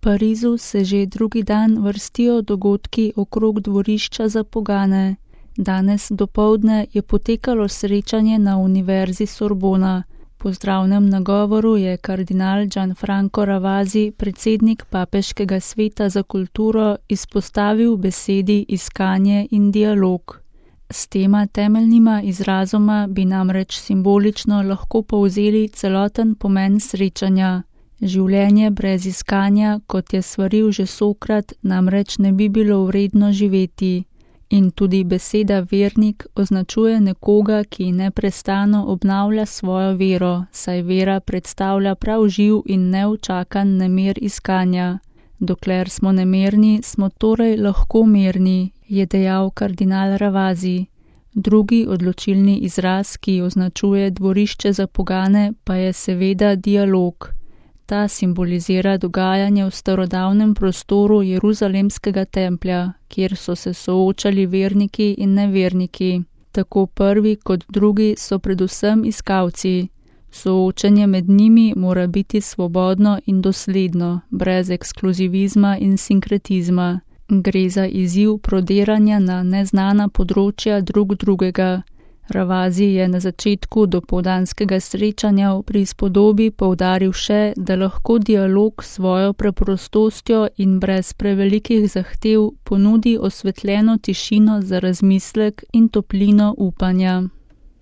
Parizu se že drugi dan vrstijo dogodki okrog dvorišča za pogane. Danes dopoldne je potekalo srečanje na Univerzi Sorbona. Po zdravnem nagovoru je kardinal Gianfranco Ravasi, predsednik Papeškega sveta za kulturo, izpostavil besedi iskanje in dialog. S tema temeljnima izrazoma bi namreč simbolično lahko povzeli celoten pomen srečanja. Življenje brez iskanja, kot je svaril že Sokrat, namreč ne bi bilo vredno živeti. In tudi beseda vernik označuje nekoga, ki neprestano obnavlja svojo vero, saj vera predstavlja prav živ in neučakan nemer iskanja. Dokler smo nemirni, smo torej lahko mirni, je dejal kardinal Ravasi. Drugi odločilni izraz, ki označuje dvorišče za pogane, pa je seveda dialog. Ta simbolizira dogajanje v starodavnem prostoru Jeruzalemskega templja, kjer so se soočali verniki in neverniki. Tako prvi kot drugi so predvsem iskalci. Soočenje med njimi mora biti svobodno in dosledno, brez ekskluzivizma in sinkretizma. Gre za izziv prodiranja na neznana področja drugega. Ravasi je na začetku dopoldanskega srečanja v prispodobi poudaril še, da lahko dialog s svojo preprostostjo in brez prevelikih zahtev ponudi osvetljeno tišino za razmislek in toplino upanja.